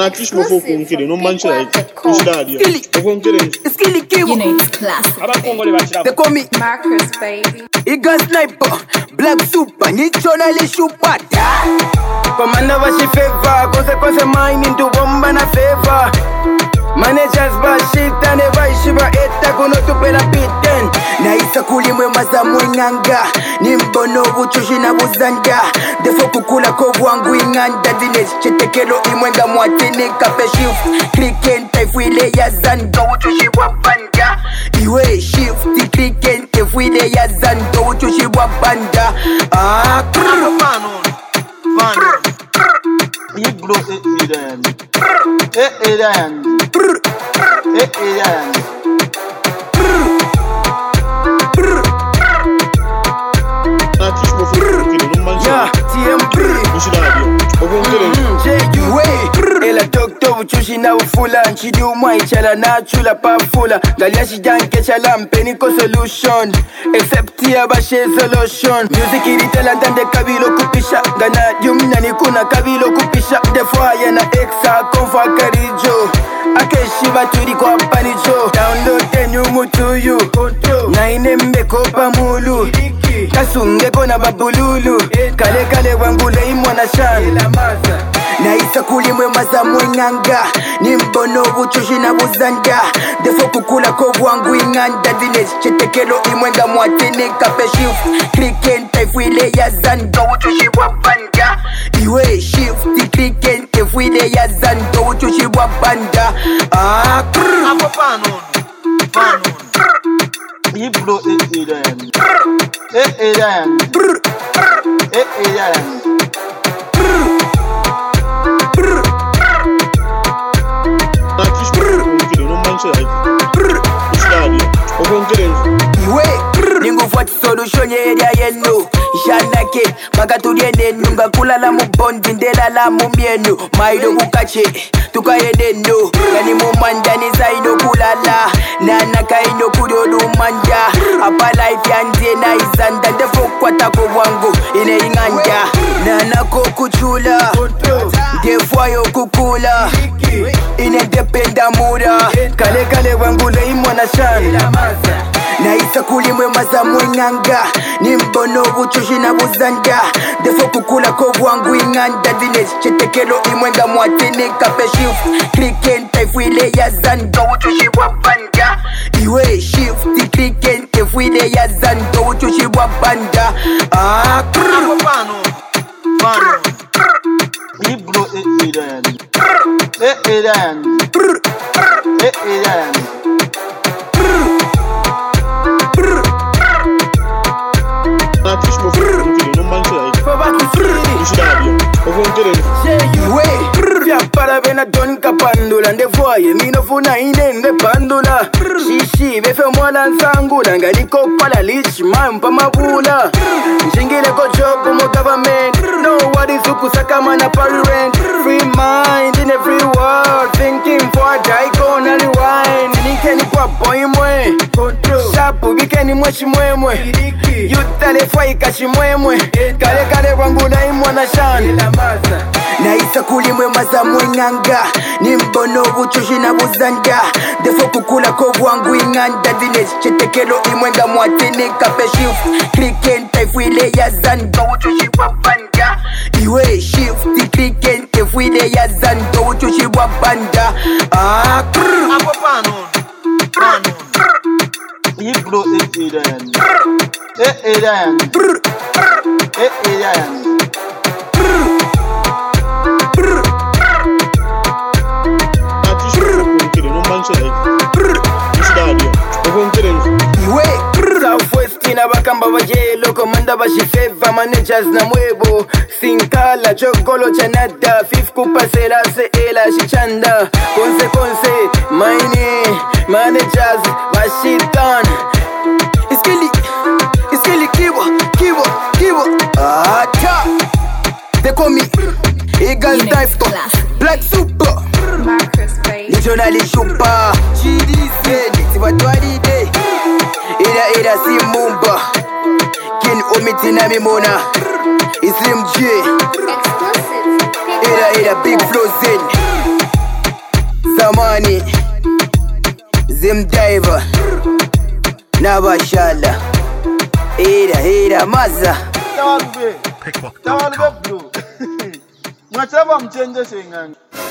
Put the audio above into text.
artiste me faut conquérir, non manche like. Skilly Kibo. You know it's classic. They call me Marcus, baby. Iga Sniper, Black Super, Nichonali Shupata. Commander was she favor, consequence mine into bomba na favor. Managers bashit and eva ishiba eta kuno tupela piten. Na isa kulimwe mazamu inganga, nimbono buchushi na buzanga. Defo kukula kobuangu inganda, dines chetekelo imwenga mwatini kape shift. Kliken taifuile ya zando, uchushi wapanda. Iwe shift, kliken taifuile ya zando, uchushi wapanda. Fanon. Ibro Eden. Ela doctor uchushi na ufula nchidi umwa ichala na chula pa fula galia shijanke chala mpeniko solution except ya bashe solution music iritela ndande kabilo kupisha gana jumna nikuna kabilo kupisha defo yana exa konfa karijo akeshiba turi kwa panijo download the new mutuyu na inembe kopa mulu kasunge kona babululu kale wangule imwana shan na isa kulimwe mazamu inganga nimbono buchushi na buzanga defo kukula kobuangu inganda dines chetekelo imwenga mwatini kape shift kliken taifuile ya zando uchushi wapanda iwe shift kliken taifuile ya zando uchushi wapanda Apo Fanon. Ibro Eden. Ningufuati solution yeria yenu Shanake, makatulie nenu Ngakula mubondi, ndela la mumienu Maido kukache, tukaye nenu Gani mumanja zaino kulala Nana kaino kudodu manja Apa life yanje na izanda Defo kwa tako wangu, ine inganja Nana kukuchula Defo yo kukula Ine dependa muda Kale wangu le imwana shan na isa kulimwe mazamu inganga nimbono buchushi na buzanga defo kukula kobuangu inganda dines chetekelo imwenga mwatini kape shift kliken taifuile ya zando uchushi wapanda iwe shift kliken taifuile ya zando uchushi wapanda Apo Fanon. Ibro Eden. Para vena tonica pandula ndevoye minofuna inende pandula shishi befe mwana nsangula ngaliko pala lich mampa mabula njingile ko job mo government nobody sukusaka mana parent free mind in every world thinking for daikon and rewind nikeni kwa poimwe shapu bikeni mweshimwemwe yutale fwa ikashimwemwe kale wangu na imwana shan na isa kulimwe mazamu inganga nimbono buchushi na buzanga defo kukula kobuangu inganda dines chetekelo imwenga mwatini kape shift kliken taifuile ya zando uchushi wapanda iwe shift kliken taifuile ya zando uchushi wapanda Apo Fanon. Ibro Eden. Southwest na bakamba bajelo komanda bashifeva managers na mwebo sinkala chokolo chanada fif kupasela se ela shichanda konse maini managers bashitan iskili kibo they call me Eagle Dive Black Super Marcus, baby. Nichonali Shupa GDZ Tibatwadi Day Ida Simumba Kin Omitina Mimona Islim J Exclusive. Ida Big Flow Zen money. Zim diver. Nabashala. Hira maza. Tawalube bro. Mwachaba mchenje sengani.